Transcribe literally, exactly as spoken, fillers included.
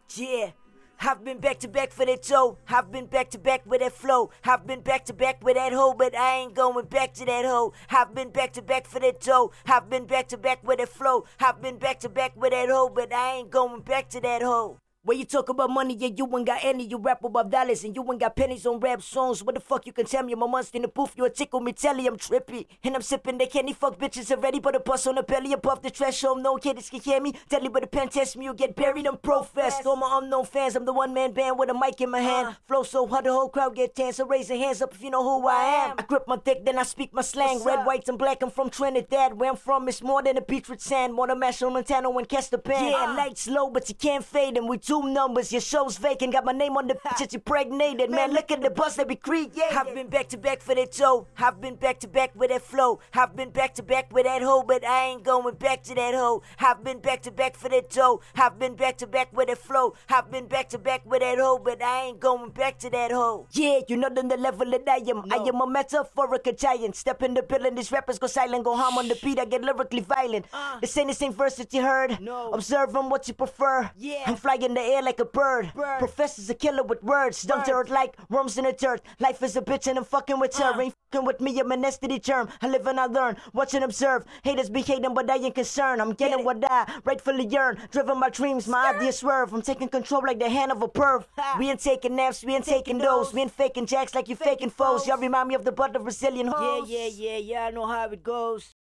Yeah. I've been back to back for that toe. I've been back to back with that flow. I've been back to back with that hoe, but I ain't going back to that hoe. I've been back to back for that toe. I've been back to back with that flow. I've been back to back with that hoe, but I ain't going back to that hoe. When you talk about money, yeah, you ain't got any. You rap about dollars and you ain't got pennies on rap songs. What the fuck you can tell me? My monster in the booth, you a tickle me, telly, I'm trippy. And I'm sipping the candy, fuck bitches already. But a bus on the belly above the threshold. No kids can hear me. Telly, but the pen test me, you get buried. I'm professed. All my unknown fans, I'm the one man band with a mic in my hand. Uh, Flow so hard, the whole crowd get tan. So raise your hands up if you know who I am. I grip my dick, then I speak my slang. Red, white, and black, I'm from Trinidad. Where I'm from, it's more than a beach with sand. More than Marshall Montano and Castapan. Yeah, uh, lights low, but you can't fade them. We two numbers, your show's vacant. Got my name on the bitch, you pregnated. Man, look at the bus that be created. I've been back to back for that toe. I've been back to back with that flow. I've been back to back with that hoe, but I ain't going back to that hoe. I've been back to back for that toe. I've been back to back with that flow. I've been back to back with that hoe, but I ain't going back to that hoe. Yeah, you're not on the level that I am. No. I am a metaphorical giant. Step in the building, these rappers go silent, go harm on the beat. I get lyrically violent. Uh, this ain't the same verse that you heard. No. Observe them what you prefer. Yeah. I'm flying in the air like a bird. Bird. Professor's a killer with words. Dumped her like worms in a dirt. Life is a bitch and I'm fucking with her. Uh. Ain't fucking with me, I'm an S T D germ. I live and I learn. Watch and observe. Haters be hating, but I ain't concerned. I'm getting Get what I rightfully yearn. Driven by dreams, my ideas swerve. I'm taking control like the hand of a perv. We ain't taking naps, we ain't taking those. We ain't faking jacks like you faking foes. Y'all remind me of the butt of Brazilian hoes. Yeah, yeah, yeah, yeah, I know how it goes.